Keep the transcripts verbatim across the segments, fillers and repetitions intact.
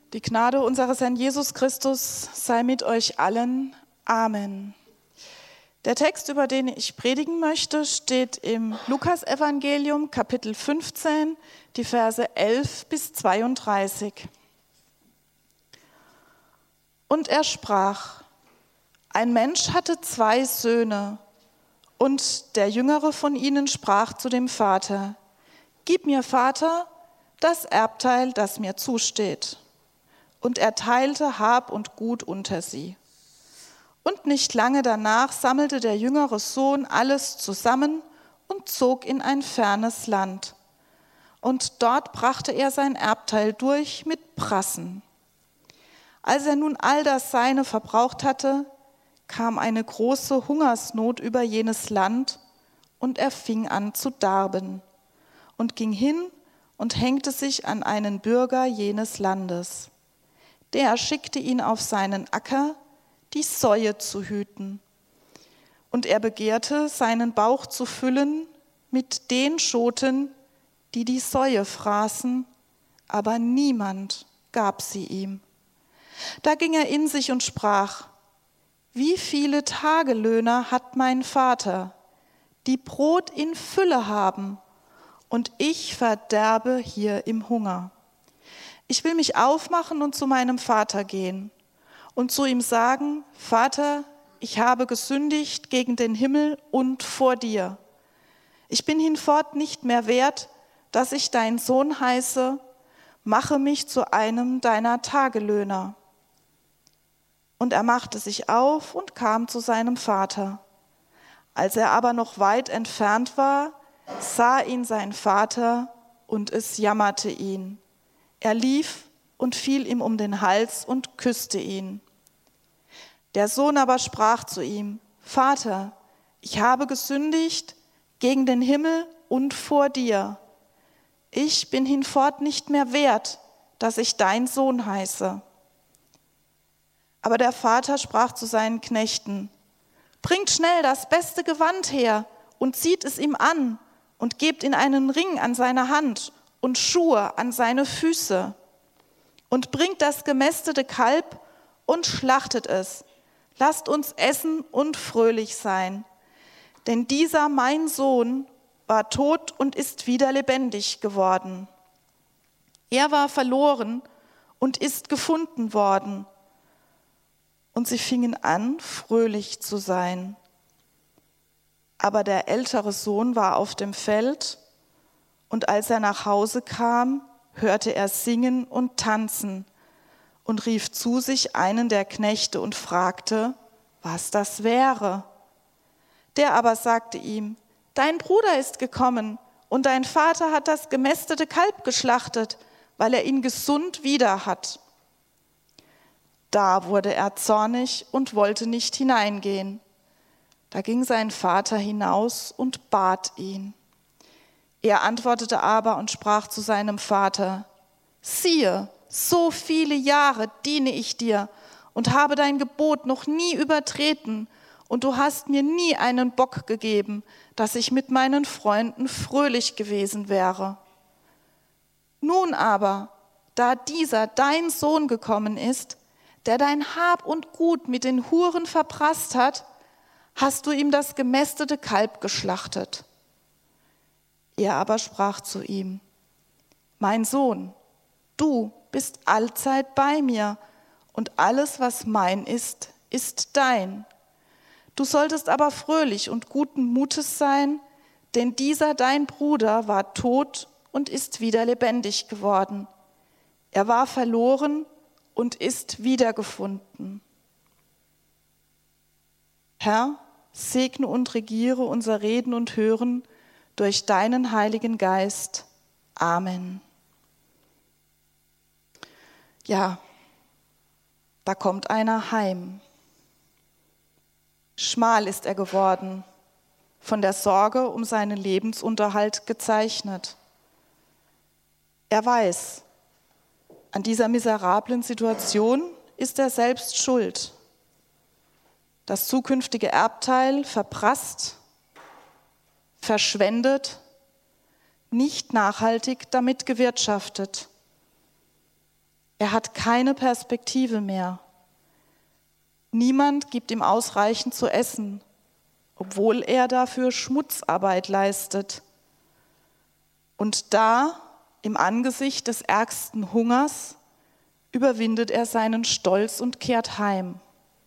Die Gnade unseres Herrn Jesus Christus sei mit euch allen. Amen. Der Text, über den ich predigen möchte, steht im Lukasevangelium, Kapitel fünfzehn, die Verse elf bis zweiunddreißig. Und er sprach: Ein Mensch hatte zwei Söhne, und der jüngere von ihnen sprach zu dem Vater: Gib mir, Vater, das Erbteil, das mir zusteht. Und er teilte Hab und Gut unter sie. Und nicht lange danach sammelte der jüngere Sohn alles zusammen und zog in ein fernes Land. Und dort brachte er sein Erbteil durch mit Prassen. Als er nun all das Seine verbraucht hatte, kam eine große Hungersnot über jenes Land, und er fing an zu darben und ging hin und hängte sich an einen Bürger jenes Landes. Der schickte ihn auf seinen Acker, die Säue zu hüten. Und er begehrte, seinen Bauch zu füllen mit den Schoten, die die Säue fraßen, aber niemand gab sie ihm. Da ging er in sich und sprach: Wie viele Tagelöhner hat mein Vater, die Brot in Fülle haben, und ich verderbe hier im Hunger. Ich will mich aufmachen und zu meinem Vater gehen und zu ihm sagen: Vater, ich habe gesündigt gegen den Himmel und vor dir. Ich bin hinfort nicht mehr wert, dass ich dein Sohn heiße. Mache mich zu einem deiner Tagelöhner. Und er machte sich auf und kam zu seinem Vater. Als er aber noch weit entfernt war, sah ihn sein Vater, und es jammerte ihn. Er lief und fiel ihm um den Hals und küsste ihn. Der Sohn aber sprach zu ihm: Vater, ich habe gesündigt gegen den Himmel und vor dir. Ich bin hinfort nicht mehr wert, dass ich dein Sohn heiße. Aber der Vater sprach zu seinen Knechten: Bringt schnell das beste Gewand her und zieht es ihm an und gebt ihm einen Ring an seine Hand und Schuhe an seine Füße. Und bringt das gemästete Kalb und schlachtet es. Lasst uns essen und fröhlich sein. Denn dieser mein Sohn war tot und ist wieder lebendig geworden. Er war verloren und ist gefunden worden. Und sie fingen an, fröhlich zu sein. Aber der ältere Sohn war auf dem Feld, und als er nach Hause kam, hörte er singen und tanzen und rief zu sich einen der Knechte und fragte, was das wäre. Der aber sagte ihm: Dein Bruder ist gekommen, und dein Vater hat das gemästete Kalb geschlachtet, weil er ihn gesund wieder hat. Da wurde er zornig und wollte nicht hineingehen. Da ging sein Vater hinaus und bat ihn. Er antwortete aber und sprach zu seinem Vater: Siehe, so viele Jahre diene ich dir und habe dein Gebot noch nie übertreten, und du hast mir nie einen Bock gegeben, dass ich mit meinen Freunden fröhlich gewesen wäre. Nun aber, da dieser dein Sohn gekommen ist, der dein Hab und Gut mit den Huren verprasst hat, hast du ihm das gemästete Kalb geschlachtet. Er aber sprach zu ihm: Mein Sohn, du bist allzeit bei mir, und alles, was mein ist, ist dein. Du solltest aber fröhlich und guten Mutes sein, denn dieser dein Bruder war tot und ist wieder lebendig geworden. Er war verloren und ist wiedergefunden. Herr, segne und regiere unser Reden und Hören durch deinen Heiligen Geist. Amen. Ja, da kommt einer heim. Schmal ist er geworden, von der Sorge um seinen Lebensunterhalt gezeichnet. Er weiß, an dieser miserablen Situation ist er selbst schuld. Das zukünftige Erbteil verprasst, verschwendet, nicht nachhaltig damit gewirtschaftet. Er hat keine Perspektive mehr. Niemand gibt ihm ausreichend zu essen, obwohl er dafür Schmutzarbeit leistet. Und da, im Angesicht des ärgsten Hungers, überwindet er seinen Stolz und kehrt heim.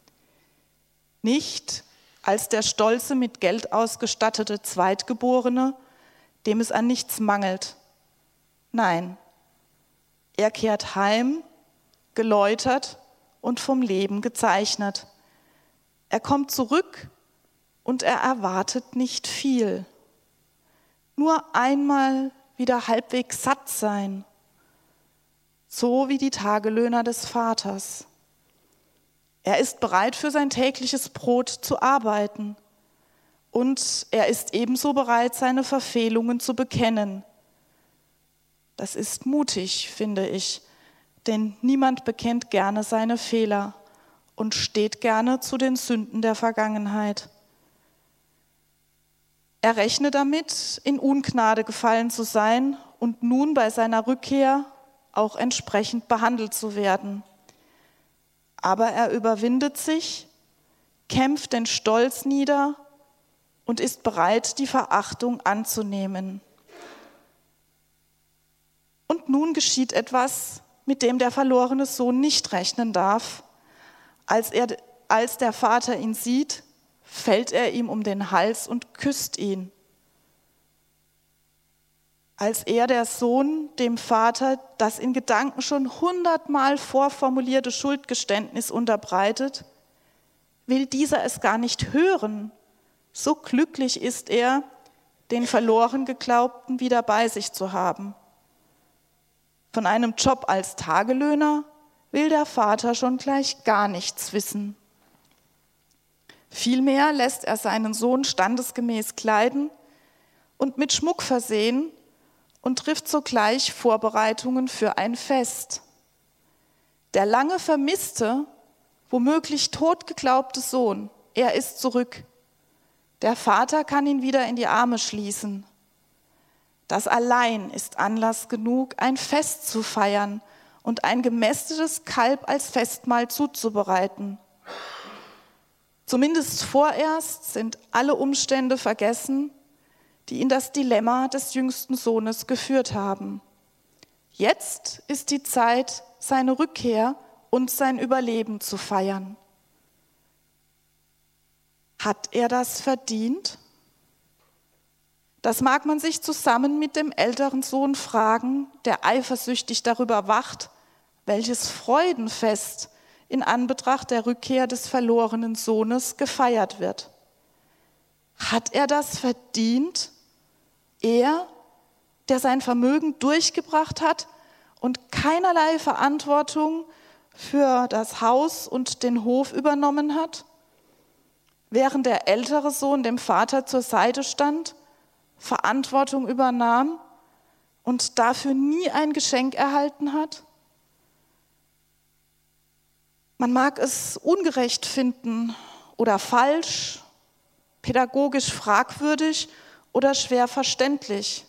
Nicht als der stolze, mit Geld ausgestattete Zweitgeborene, dem es an nichts mangelt. Nein, er kehrt heim, geläutert und vom Leben gezeichnet. Er kommt zurück und er erwartet nicht viel. Nur einmal wieder halbwegs satt sein, so wie die Tagelöhner des Vaters. Er ist bereit, für sein tägliches Brot zu arbeiten und er ist ebenso bereit, seine Verfehlungen zu bekennen. Das ist mutig, finde ich, denn niemand bekennt gerne seine Fehler und steht gerne zu den Sünden der Vergangenheit. Er rechne damit, in Ungnade gefallen zu sein und nun bei seiner Rückkehr auch entsprechend behandelt zu werden. Aber er überwindet sich, kämpft den Stolz nieder und ist bereit, die Verachtung anzunehmen. Und nun geschieht etwas, mit dem der verlorene Sohn nicht rechnen darf. Als, er, als der Vater ihn sieht, fällt er ihm um den Hals und küsst ihn. Als er, der Sohn, dem Vater das in Gedanken schon hundertmal vorformulierte Schuldgeständnis unterbreitet, will dieser es gar nicht hören. So glücklich ist er, den verloren Geglaubten wieder bei sich zu haben. Von einem Job als Tagelöhner will der Vater schon gleich gar nichts wissen. Vielmehr lässt er seinen Sohn standesgemäß kleiden und mit Schmuck versehen und trifft sogleich Vorbereitungen für ein Fest. Der lange vermisste, womöglich tot geglaubte Sohn, er ist zurück. Der Vater kann ihn wieder in die Arme schließen. Das allein ist Anlass genug, ein Fest zu feiern und ein gemästetes Kalb als Festmahl zuzubereiten. Zumindest vorerst sind alle Umstände vergessen, die in das Dilemma des jüngsten Sohnes geführt haben. Jetzt ist die Zeit, seine Rückkehr und sein Überleben zu feiern. Hat er das verdient? Das mag man sich zusammen mit dem älteren Sohn fragen, der eifersüchtig darüber wacht, welches Freudenfest in Anbetracht der Rückkehr des verlorenen Sohnes gefeiert wird. Hat er das verdient? Er, der sein Vermögen durchgebracht hat und keinerlei Verantwortung für das Haus und den Hof übernommen hat, während der ältere Sohn dem Vater zur Seite stand, Verantwortung übernahm und dafür nie ein Geschenk erhalten hat? Man mag es ungerecht finden oder falsch, pädagogisch fragwürdig oder schwer verständlich.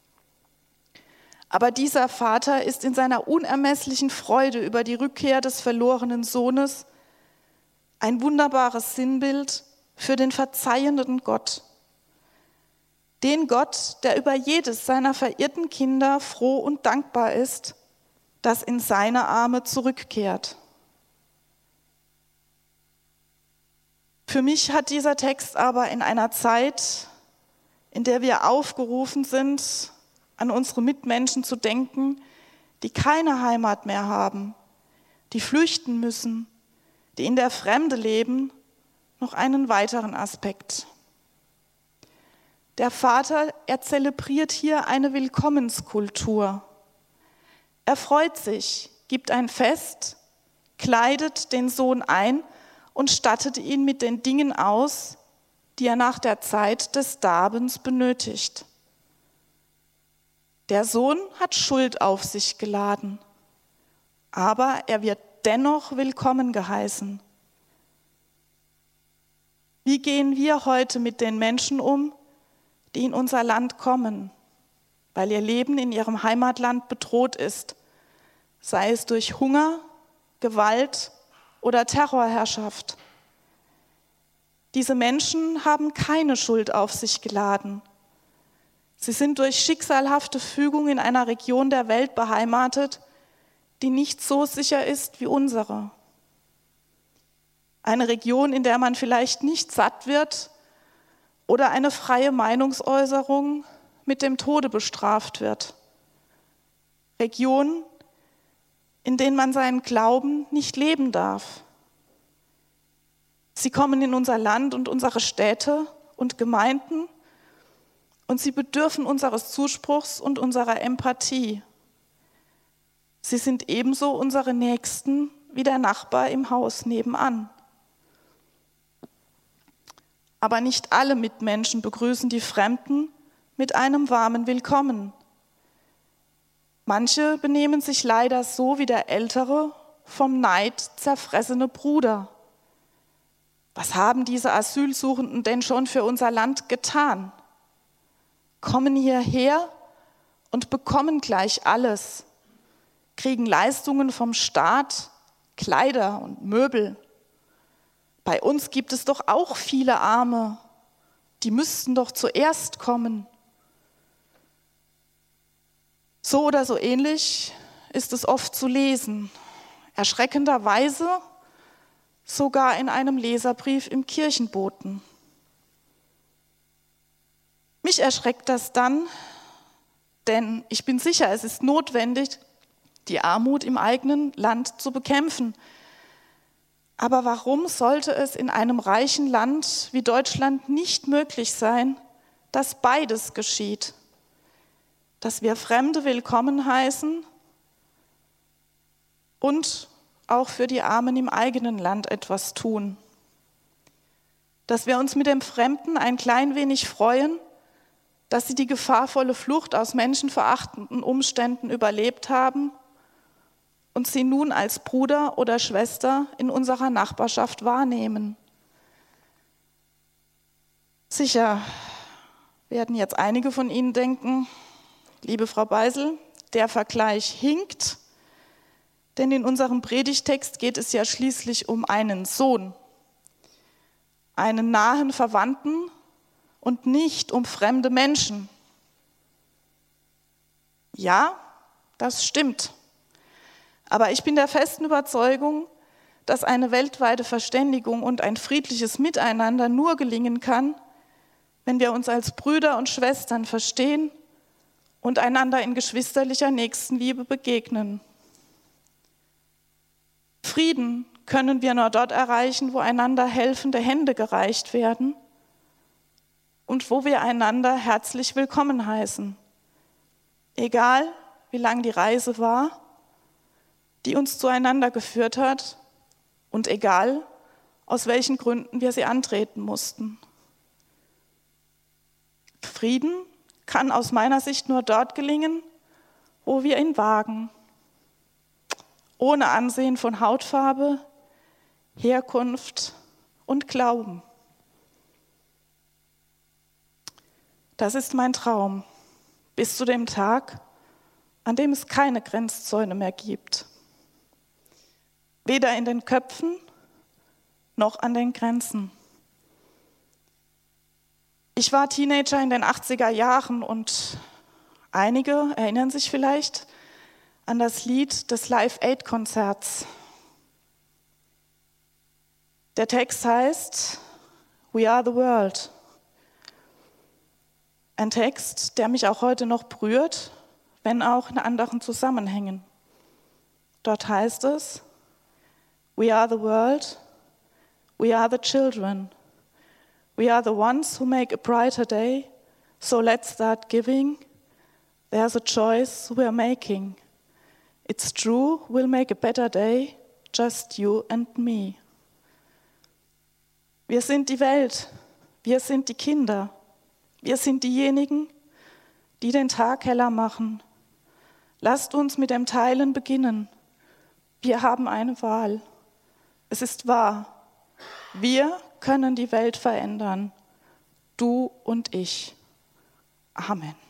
Aber dieser Vater ist in seiner unermesslichen Freude über die Rückkehr des verlorenen Sohnes ein wunderbares Sinnbild für den verzeihenden Gott. Den Gott, der über jedes seiner verirrten Kinder froh und dankbar ist, das in seine Arme zurückkehrt. Für mich hat dieser Text aber in einer Zeit, in der wir aufgerufen sind, an unsere Mitmenschen zu denken, die keine Heimat mehr haben, die flüchten müssen, die in der Fremde leben, noch einen weiteren Aspekt. Der Vater, er zelebriert hier eine Willkommenskultur. Er freut sich, gibt ein Fest, kleidet den Sohn ein und stattet ihn mit den Dingen aus, die er nach der Zeit des Darbens benötigt. Der Sohn hat Schuld auf sich geladen, aber er wird dennoch willkommen geheißen. Wie gehen wir heute mit den Menschen um, die in unser Land kommen, weil ihr Leben in ihrem Heimatland bedroht ist, sei es durch Hunger, Gewalt oder Terrorherrschaft. Diese Menschen haben keine Schuld auf sich geladen. Sie sind durch schicksalhafte Fügung in einer Region der Welt beheimatet, die nicht so sicher ist wie unsere. Eine Region, in der man vielleicht nicht satt wird oder eine freie Meinungsäußerung mit dem Tode bestraft wird. Regionen, in denen man seinen Glauben nicht leben darf. Sie kommen in unser Land und unsere Städte und Gemeinden und sie bedürfen unseres Zuspruchs und unserer Empathie. Sie sind ebenso unsere Nächsten wie der Nachbar im Haus nebenan. Aber nicht alle Mitmenschen begrüßen die Fremden mit einem warmen Willkommen. Manche benehmen sich leider so wie der ältere, vom Neid zerfressene Bruder. Was haben diese Asylsuchenden denn schon für unser Land getan? Kommen hierher und bekommen gleich alles, kriegen Leistungen vom Staat, Kleider und Möbel. Bei uns gibt es doch auch viele Arme, die müssten doch zuerst kommen. So oder so ähnlich ist es oft zu lesen, erschreckenderweise sogar in einem Leserbrief im Kirchenboten. Mich erschreckt das dann, denn ich bin sicher, es ist notwendig, die Armut im eigenen Land zu bekämpfen. Aber warum sollte es in einem reichen Land wie Deutschland nicht möglich sein, dass beides geschieht? Dass wir Fremde willkommen heißen und auch für die Armen im eigenen Land etwas tun. Dass wir uns mit dem Fremden ein klein wenig freuen, dass sie die gefahrvolle Flucht aus menschenverachtenden Umständen überlebt haben und sie nun als Bruder oder Schwester in unserer Nachbarschaft wahrnehmen. Sicher werden jetzt einige von Ihnen denken, liebe Frau Beisel, der Vergleich hinkt, denn in unserem Predigtext geht es ja schließlich um einen Sohn, einen nahen Verwandten und nicht um fremde Menschen. Ja, das stimmt. Aber ich bin der festen Überzeugung, dass eine weltweite Verständigung und ein friedliches Miteinander nur gelingen kann, wenn wir uns als Brüder und Schwestern verstehen und einander in geschwisterlicher Nächstenliebe begegnen. Frieden können wir nur dort erreichen, wo einander helfende Hände gereicht werden und wo wir einander herzlich willkommen heißen. Egal, wie lang die Reise war, die uns zueinander geführt hat und egal, aus welchen Gründen wir sie antreten mussten. Frieden kann aus meiner Sicht nur dort gelingen, wo wir ihn wagen, ohne Ansehen von Hautfarbe, Herkunft und Glauben. Das ist mein Traum, bis zu dem Tag, an dem es keine Grenzzäune mehr gibt. Weder in den Köpfen noch an den Grenzen. Ich war Teenager in den achtziger Jahren und einige erinnern sich vielleicht an das Lied des Live-Aid-Konzerts. Der Text heißt We are the world. Ein Text, der mich auch heute noch berührt, wenn auch in anderen Zusammenhängen. Dort heißt es We are the world, we are the children. We are the ones who make a brighter day, so let's start giving. There's a choice we're making. It's true, we'll make a better day, just you and me. Wir sind die Welt, wir sind die Kinder, wir sind diejenigen, die den Tag heller machen. Lasst uns mit dem Teilen beginnen. Wir haben eine Wahl. Es ist wahr, wir können die Welt verändern, du und ich. Amen.